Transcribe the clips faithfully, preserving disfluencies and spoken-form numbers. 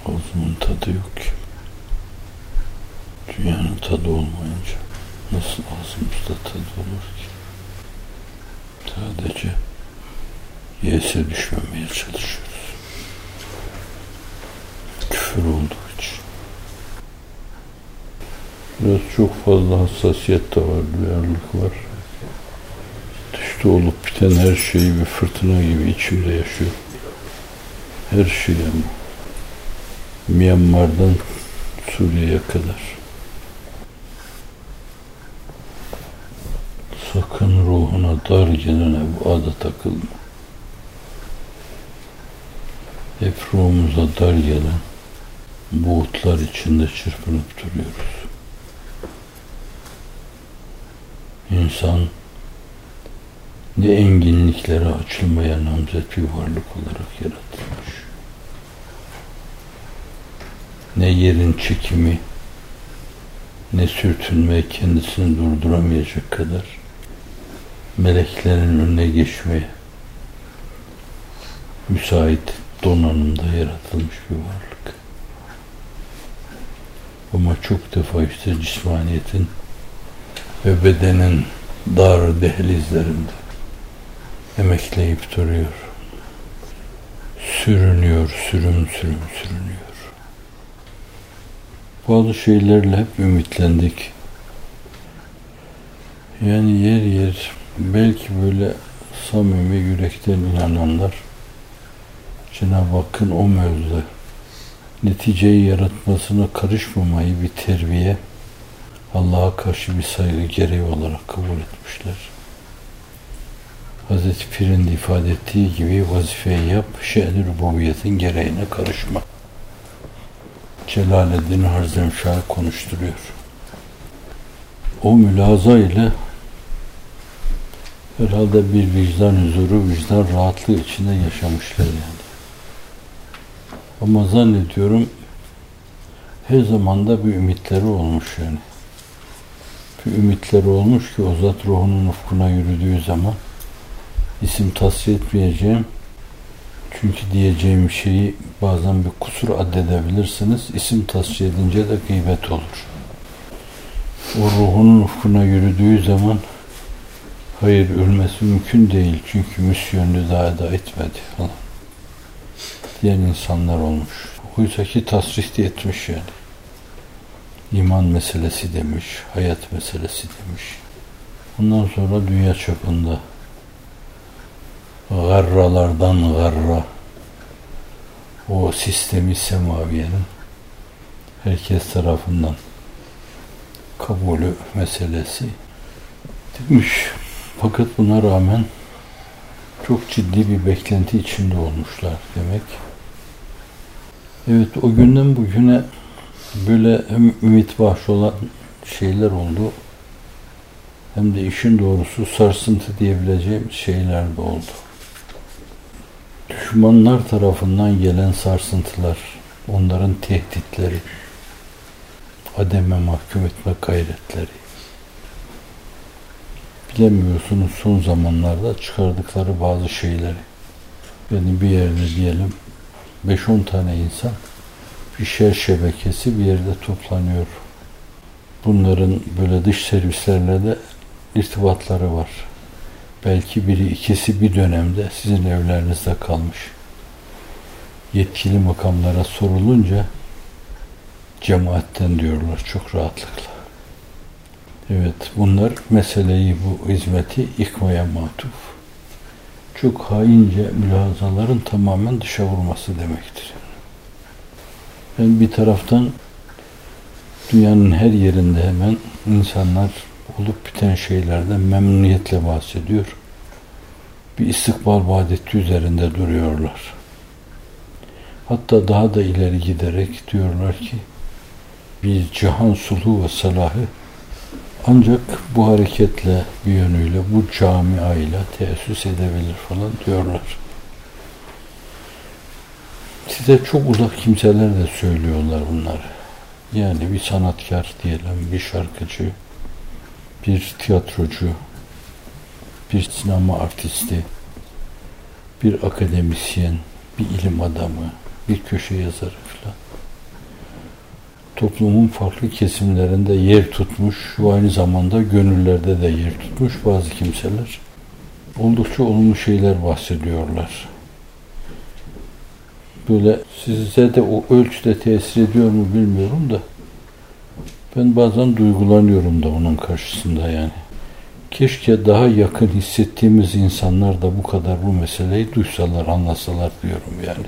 Ağzımın tadı yok ki. Dünyanın tadı olmayınca nasıl ağzımızda tadı olur ki? Sadece yese düşmemeye çalışıyoruz. Küfür olduğu için. Biraz çok fazla hassasiyet de var, duyarlılık var. Dışta olup biten her şeyi bir fırtına gibi içimde yaşıyor. Her şey ama. Myanmar'dan Suriye'ye kadar. Sakın ruhuna dar gelene bu ada takılma. Hep ruhumuza dar gelen buğutlar içinde çırpınıp duruyoruz. İnsan ne enginliklere açılmaya namzet bir varlık olarak yaratılmış. Ne yerin çekimi, ne sürtünme kendisini durduramayacak kadar meleklerin önüne geçmeye müsait donanımda yaratılmış bir varlık. Ama çok defa işte cismaniyetin ve bedenin dar dehlizlerinde emekleyip duruyor. Sürünüyor, sürüm sürüm sürünüyor. Bazı şeylerle hep ümitlendik. Yani yer yer belki böyle samimi yürekten inananlar Cenab-ı Hakk'ın o mevzuda neticeyi yaratmasına karışmamayı bir terbiye, Allah'a karşı bir saygı gereği olarak kabul etmişler. Hazreti Pir'in ifade ettiği gibi vazifeyi yap, şe'n-i rububiyetin gereğine karışma. Celaleddin Harzemşah konuşturuyor. O mülaza ile herhalde bir vicdan huzuru, vicdan rahatlığı içinde yaşamışlar yani. Ama zannediyorum her zaman da bir ümitleri olmuş yani. Bir ümitleri olmuş ki o zat ruhunun ufkuna yürüdüğü zaman isim tasfiye etmeyeceğim. Çünkü diyeceğim şeyi bazen bir kusur addedebilirsiniz. İsim tasfiye edince de gıybet olur. O ruhunun ufkuna yürüdüğü zaman hayır ölmesi mümkün değil. Çünkü misyonunu daha eda etmedi falan diyen insanlar olmuş. Oysa ki tasrih de etmiş yani. İman meselesi demiş, hayat meselesi demiş. Ondan sonra dünya çapında garralardan garra o sistemi semaviyenin herkes tarafından kabulü meselesi demiş. Fakat buna rağmen çok ciddi bir beklenti içinde olmuşlar demek. Evet, o günden bugüne böyle hem ümit bahşi olan şeyler oldu hem de işin doğrusu sarsıntı diyebileceğim şeyler de oldu. Düşmanlar tarafından gelen sarsıntılar, onların tehditleri, ademe mahkum etme gayretleri. Bilemiyorsunuz son zamanlarda çıkardıkları bazı şeyleri. Yani bir yerde diyelim beş on tane insan bir şer şebekesi bir yerde toplanıyor. Bunların böyle dış servislerle de irtibatları var. Belki biri ikisi bir dönemde sizin evlerinizde kalmış. Yetkili makamlara sorulunca cemaatten diyorlar çok rahatlıkla. Evet, bunlar meseleyi, bu hizmeti yıkmaya matuf. Çok haince mülahazaların tamamen dışa vurması demektir. Yani bir taraftan dünyanın her yerinde hemen insanlar olup biten şeylerden memnuniyetle bahsediyor. Bir istikbal vadeti üzerinde duruyorlar. Hatta daha da ileri giderek diyorlar ki bir cihan sulhu ve salahı ancak bu hareketle bir yönüyle bu camiayla teessüs edebilir falan diyorlar. Size çok uzak kimseler de söylüyorlar bunları. Yani bir sanatkar diyelim, bir şarkıcı, bir tiyatrocu, bir sinema artisti, bir akademisyen, bir ilim adamı, bir köşe yazarı falan. toplumun farklı kesimlerinde yer tutmuş ve aynı zamanda gönüllerde de yer tutmuş bazı kimseler oldukça olumlu şeyler bahsediyorlar. Böyle size de o ölçüde tesir ediyor mu bilmiyorum da ben bazen duygulanıyorum da onun karşısında yani. Keşke daha yakın hissettiğimiz insanlar da bu kadar bu meseleyi duysalar, anlasalar diyorum yani.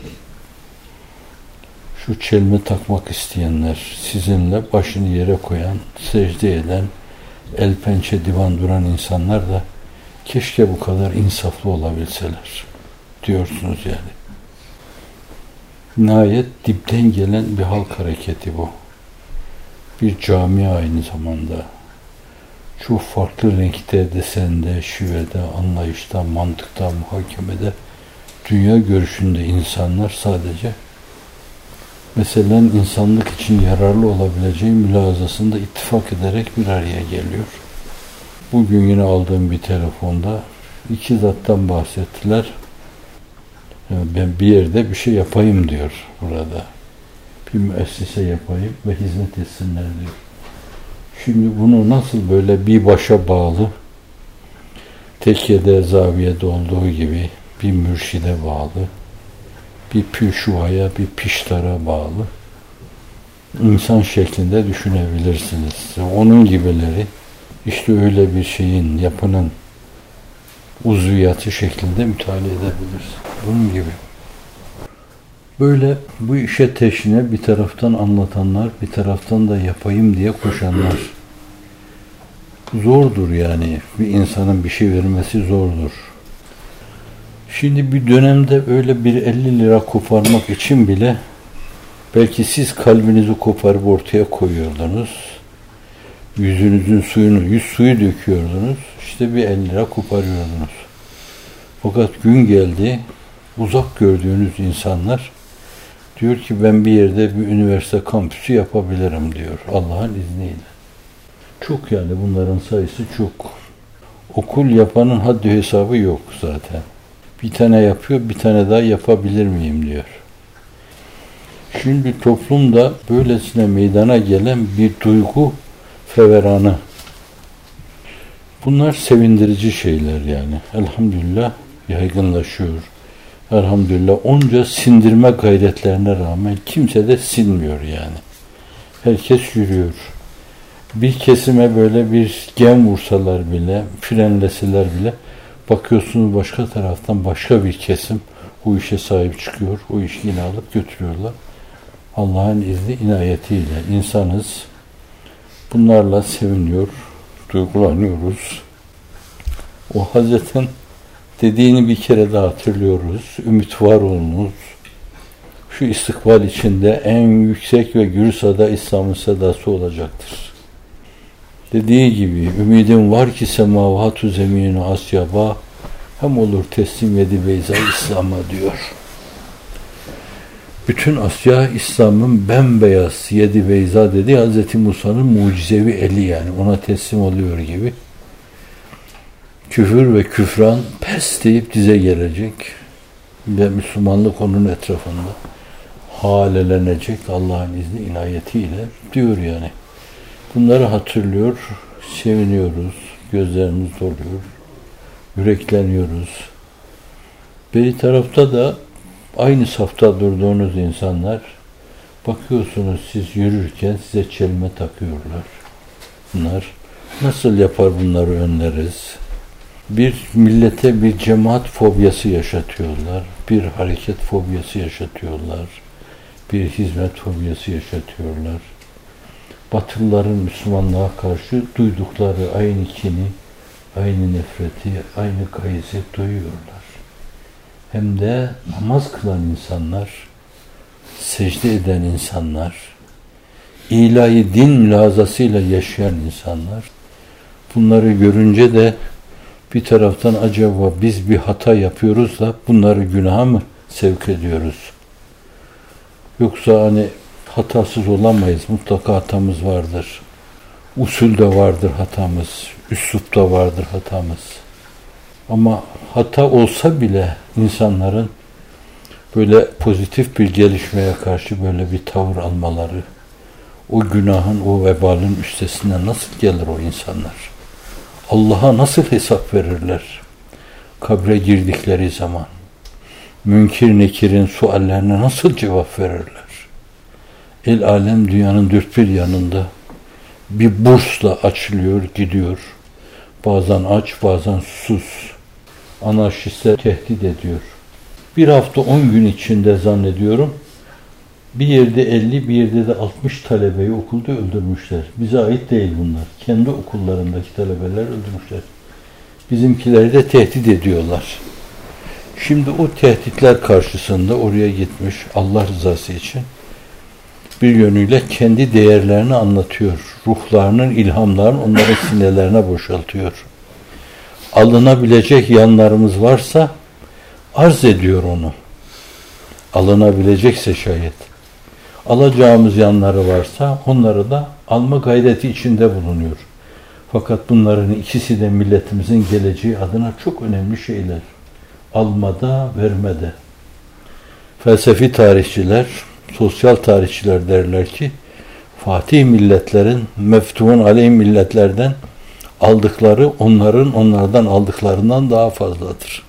Şu çelme takmak isteyenler, sizinle başını yere koyan, secde eden, el pençe divan duran insanlar da keşke bu kadar insaflı olabilseler diyorsunuz yani. Nihayet dipten gelen bir halk hareketi bu. Bir cami aynı zamanda. Çok farklı renkte, desende, şivede, anlayışta, mantıkta, muhakemede, dünya görüşünde insanlar sadece meselen insanlık için yararlı olabileceği mülazasında ittifak ederek bir araya geliyor. Bugün yine aldığım bir telefonda iki zattan bahsettiler. Ben bir yerde bir şey yapayım diyor burada. Bir müessese yapayım ve hizmet etsinler diyor. Şimdi bunu nasıl böyle bir başa bağlı, tekkede, zaviyede olduğu gibi bir mürşide bağlı, bir püşuvaya, bir piştara bağlı insan şeklinde düşünebilirsiniz. Onun gibileri işte öyle bir şeyin, yapının uzviyatı şeklinde müteala edebiliriz. Bunun gibi. Böyle bu işe teşne bir taraftan anlatanlar, bir taraftan da yapayım diye koşanlar. Zordur yani. Bir insanın bir şey vermesi zordur. Şimdi bir dönemde öyle bir elli lira koparmak için bile belki siz kalbinizi koparıp ortaya koyuyordunuz. Yüzünüzün suyunu, yüz suyu döküyordunuz. İşte bir elli lira koparıyordunuz. Fakat gün geldi, uzak gördüğünüz insanlar diyor ki ben bir yerde bir üniversite kampüsü yapabilirim diyor Allah'ın izniyle. Çok yani bunların sayısı çok. Okul yapanın haddi hesabı yok zaten. Bir tane yapıyor, bir tane daha yapabilir miyim diyor. Şimdi toplumda böylesine meydana gelen bir duygu feveranı. Bunlar sevindirici şeyler yani. Elhamdülillah yaygınlaşıyor. Elhamdülillah onca sindirme gayretlerine rağmen kimse de sinmiyor yani. Herkes yürüyor. Bir kesime böyle bir gem vursalar bile, frenleseler bile bakıyorsunuz başka taraftan başka bir kesim o işe sahip çıkıyor. O işi yine alıp götürüyorlar. Allah'ın izni inayetiyle insanız. Bunlarla seviniyor, duygulanıyoruz. O Hazret'in dediğini bir kere daha hatırlıyoruz. Ümit var olunuz. Şu istikbal içinde en yüksek ve gür sada İslam'ın sadası olacaktır. Dediği gibi ümidim var ki semavatu zeminu asyaba hem olur teslim edi beyza İslam'a diyor. Bütün Asya İslam'ın bembeyaz yedi beyza dedi Hz. Musa'nın mucizevi eli yani ona teslim oluyor gibi. Küfür ve küfran pes deyip dize gelecek ve Müslümanlık onun etrafında halelenecek Allah'ın izni inayetiyle diyor yani. Bunları hatırlıyor, seviniyoruz, gözlerimiz doluyor, yürekleniyoruz. Bir tarafta da aynı safta durduğunuz insanlar bakıyorsunuz siz yürürken size çelme takıyorlar. Bunlar nasıl yapar bunları önleriz? Bir millete bir cemaat fobiyası yaşatıyorlar. Bir hareket fobiyası yaşatıyorlar. Bir hizmet fobiyası yaşatıyorlar. Batılıların Müslümanlığa karşı duydukları aynı kini, aynı nefreti, aynı gayzi duyuyorlar. Hem de namaz kılan insanlar, secde eden insanlar, ilahi din mülazasıyla yaşayan insanlar, bunları görünce de bir taraftan acaba biz bir hata yapıyoruz da bunları günaha mı sevk ediyoruz? Yoksa hani hatasız olamayız, mutlaka hatamız vardır. Usulde vardır hatamız, üslupta vardır hatamız. Ama hata olsa bile insanların böyle pozitif bir gelişmeye karşı böyle bir tavır almaları, O günahın, o vebalin üstesinden nasıl gelir o insanlar? Allah'a nasıl hesap verirler? Kabre girdikleri zaman Münkir Nekir'in suallerine nasıl cevap verirler? El alem dünyanın dört bir yanında bir bursla açılıyor, gidiyor. Bazen aç, bazen susuz. Anarşistler tehdit ediyor. Bir hafta on gün içinde zannediyorum bir yerde elli, bir yerde de altmış talebeyi okulda öldürmüşler. Bize ait değil bunlar. Kendi okullarındaki talebeler öldürmüşler. Bizimkileri de tehdit ediyorlar. Şimdi o tehditler karşısında oraya gitmiş Allah rızası için bir yönüyle kendi değerlerini anlatıyor. Ruhlarının, ilhamlarını onların sinelerine boşaltıyor. Alınabilecek yanlarımız varsa arz ediyor onu. Alınabilecekse şayet. Alacağımız yanları varsa onları da alma gayreti içinde bulunuyor. Fakat bunların ikisi de milletimizin geleceği adına çok önemli şeyler. Almada, vermede. Felsefi tarihçiler, sosyal tarihçiler derler ki Fatih milletlerin meftuhun aleyh milletlerden aldıkları onların onlardan aldıklarından daha fazladır.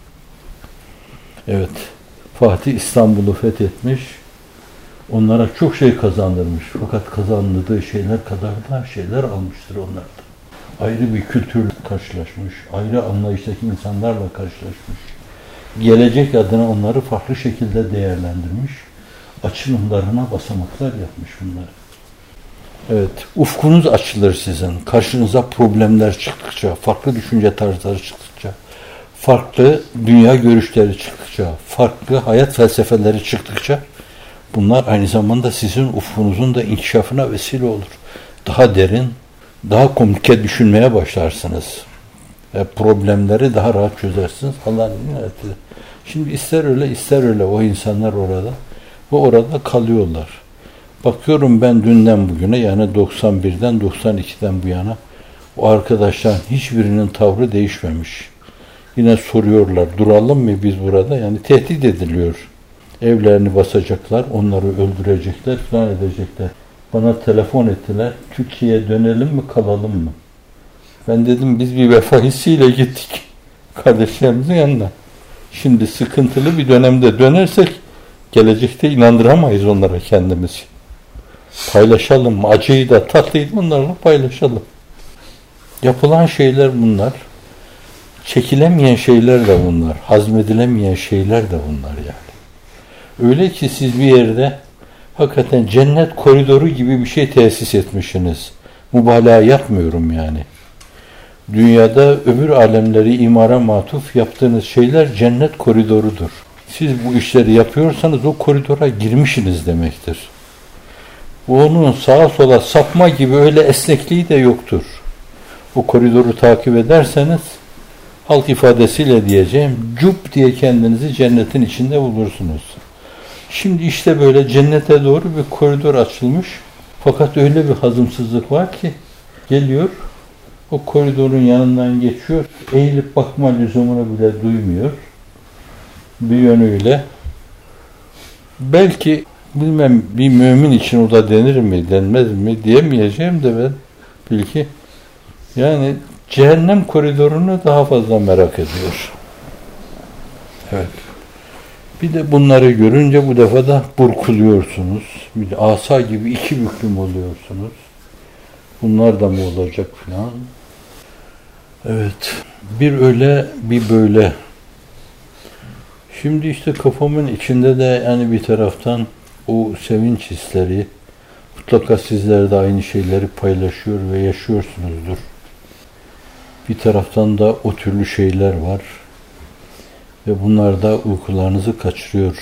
Evet, Fatih İstanbul'u fethetmiş, onlara çok şey kazandırmış. Fakat kazandığı şeyler kadar da şeyler almıştır onlardan. Ayrı bir kültürle karşılaşmış, ayrı anlayıştaki insanlarla karşılaşmış. Gelecek adına onları farklı şekilde değerlendirmiş, açılımlarına basamaklar yapmış bunlar. Evet, ufkunuz açılır sizin. Karşınıza problemler çıktıkça, farklı düşünce tarzları çıktıkça, farklı dünya görüşleri çıktıkça, farklı hayat felsefeleri çıktıkça bunlar aynı zamanda sizin ufkunuzun da inkişafına vesile olur. Daha derin, daha komplike düşünmeye başlarsınız. Ve problemleri daha rahat çözersiniz. Allah'ın nimetiyle. Şimdi ister öyle ister öyle o insanlar orada ve orada kalıyorlar. Bakıyorum ben dünden bugüne yani doksan birden doksan ikiden bu yana o arkadaşların hiçbirinin tavrı değişmemiş. Yine soruyorlar duralım mı biz burada? Yani tehdit ediliyor. Evlerini basacaklar, onları öldürecekler falan edecekler. Bana telefon ettiler. Türkiye'ye dönelim mi kalalım mı? Ben dedim biz bir vefa hissiyle gittik kardeşlerimizin yanına. Şimdi sıkıntılı bir dönemde dönersek gelecekte inandıramayız onlara kendimizi. Paylaşalım. Acıyı da tatlıyı da onlarla paylaşalım. Yapılan şeyler bunlar. Çekilemeyen şeyler de bunlar. Hazmedilemeyen şeyler de bunlar yani. Öyle ki siz bir yerde hakikaten cennet koridoru gibi bir şey tesis etmişsiniz. Mübalağa yapmıyorum yani. Dünyada öbür alemleri imara matuf yaptığınız şeyler cennet koridorudur. Siz bu işleri yapıyorsanız o koridora girmişsiniz demektir. Onun sağa sola sapma gibi öyle esnekliği de yoktur. O koridoru takip ederseniz halk ifadesiyle diyeceğim cup diye kendinizi cennetin içinde bulursunuz. Şimdi işte böyle cennete doğru bir koridor açılmış. Fakat öyle bir hazımsızlık var ki geliyor o koridorun yanından geçiyor. Eğilip bakma lüzumunu bile duymuyor. Bir yönüyle belki bilmem bir mümin için o da denir mi denmez mi diyemeyeceğim de ben belki yani cehennem koridorunu daha fazla merak ediyor. Evet. Bir de bunları görünce bu defa da burkuluyorsunuz. Bir de asa gibi iki büklüm oluyorsunuz. Bunlar da mı olacak falan. Evet. Bir öyle bir böyle. Şimdi işte kafamın içinde de yani bir taraftan o sevinç hisleri mutlaka sizler de aynı şeyleri paylaşıyor ve yaşıyorsunuzdur. Bir taraftan da o türlü şeyler var. Ve bunlar da uykularınızı kaçırıyor.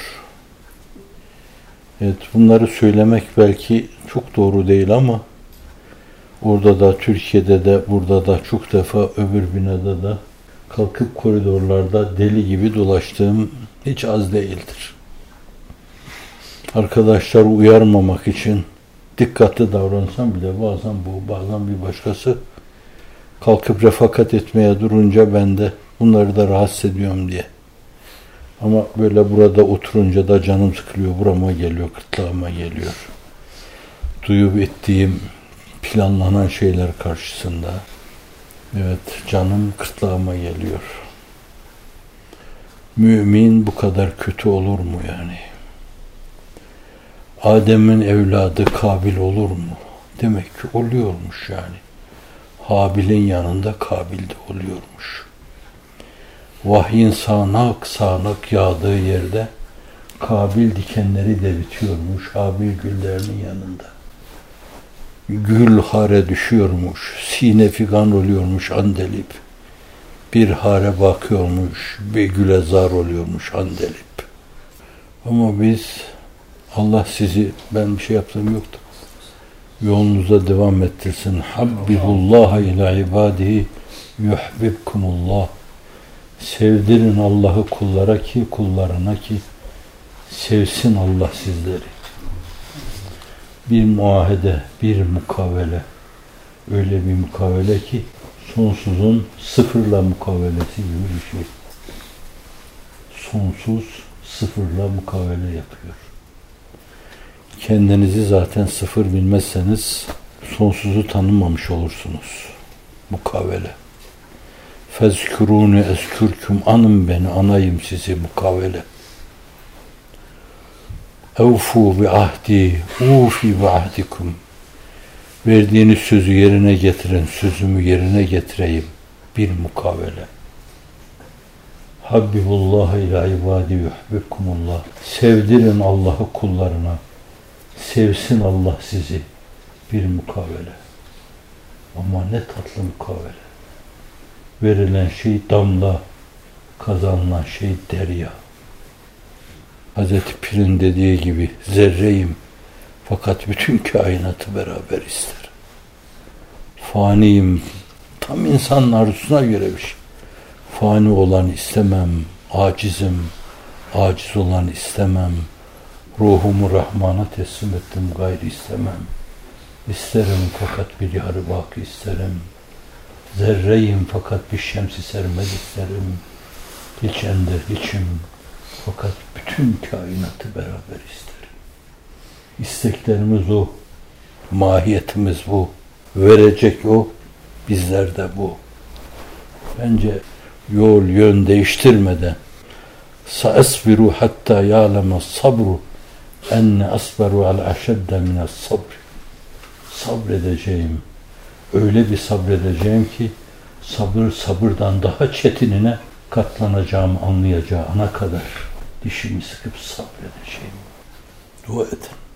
Evet, bunları söylemek belki çok doğru değil ama orada da, Türkiye'de de, burada da çok defa öbür binada da kalkıp koridorlarda deli gibi dolaştığım hiç az değildir. Arkadaşları uyarmamak için dikkatli davransam bile bazen bu, bazen bir başkası kalkıp refakat etmeye durunca ben de bunları da rahatsız ediyorum diye. Ama böyle burada oturunca da canım sıkılıyor, burama geliyor, gırtlağıma geliyor. duyup ettiğim planlanan şeyler karşısında evet canım kırtlağıma geliyor. Mümin bu kadar kötü olur mu yani? Adem'in evladı Kabil olur mu? Demek ki oluyormuş yani. Habil'in yanında Kabil de oluyormuş. Vahyin sağanak sağanak yağdığı yerde Kabil dikenleri de bitiyormuş. Habil güllerinin yanında. Gül hare düşüyormuş. Sine figan oluyormuş andelip. Bir hare bakıyormuş. Bir güle zar oluyormuş andelip. Ama biz Allah sizi, ben bir şey yaptığım yoktu. Yolunuza devam ettirsin. Habbibullah ila ibadihi yuhbibkumullah. Sevdirin Allah'ı kullara ki kullarına ki sevsin Allah sizleri. Bir muahede, bir mukavele. Öyle bir mukavele ki sonsuzun sıfırla mukavelesi gibi bir şey. Sonsuz sıfırla mukavele yapıyor. Kendinizi zaten sıfır bilmezseniz sonsuzu tanımamış olursunuz. Mukavele. Fezkurûne eskürküm, anın beni, anayım sizi, mukavele. Evfû bi ahdi, ufi bi ahdikum. Verdiğiniz sözü yerine getirin, sözümü yerine getireyim. Bir mukavele. Habbibullah ila ibadi yuhbibkumullah. Sevdirin Allah'ı kullarına. Sevsin Allah sizi. Bir mukavele. Ama ne tatlı mukavele. Verilen şey damla, kazanılan şey derya. Hazreti Pir'in dediği gibi zerreyim fakat bütün kainatı beraber ister. Faniyim, tam insanın arzusuna göre bir şey. Fani olan istemem, acizim, aciz olan istemem. Ruhumu Rahman'a teslim ettim, gayri istemem. İsterim fakat bir yarı baki isterim. Zerreyim fakat bir şemsi sermez isterim. Hiç ender hiçim fakat bütün kainatı beraber isterim. İsteklerimiz o, mahiyetimiz bu, verecek o, bizler de bu. Bence yol yön değiştirmeden sa'esbiru hatta ya'lema sabru enne asberu al aşedde mines sabr. Sabredeceğim. Öyle bir sabredeceğim ki sabır sabırdan daha çetinine katlanacağım anlayacağına kadar dişimi sıkıp sabredeceğim. Dua edin.